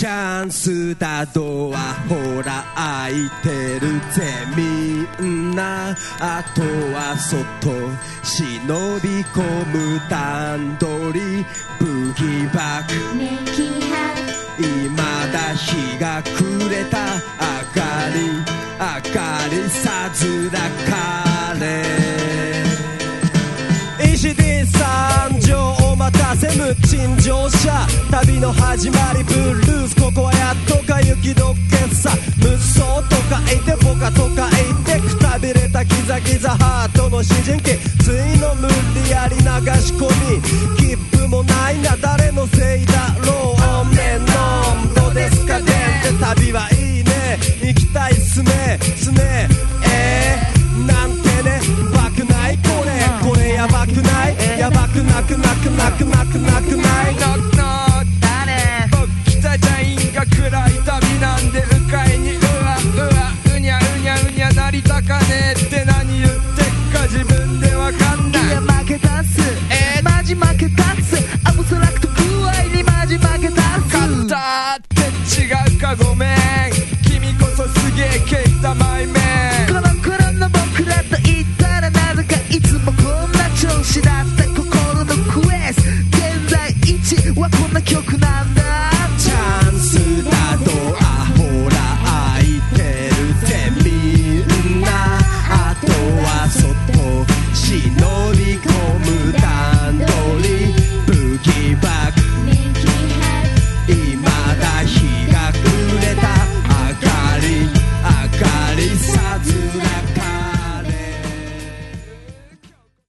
チャンスだドアほら開いてるぜみんなあとは外忍び込む段取りブギバックメキハ未だ日が暮れた明かりさずらかれ石 D 参上お待たせ無賃乗車旅の始まりブルースここはやっとか雪解けさ無双とか言ってポカとか言ってくたびれたギザギザハートの主人公ついの無理やり流し込み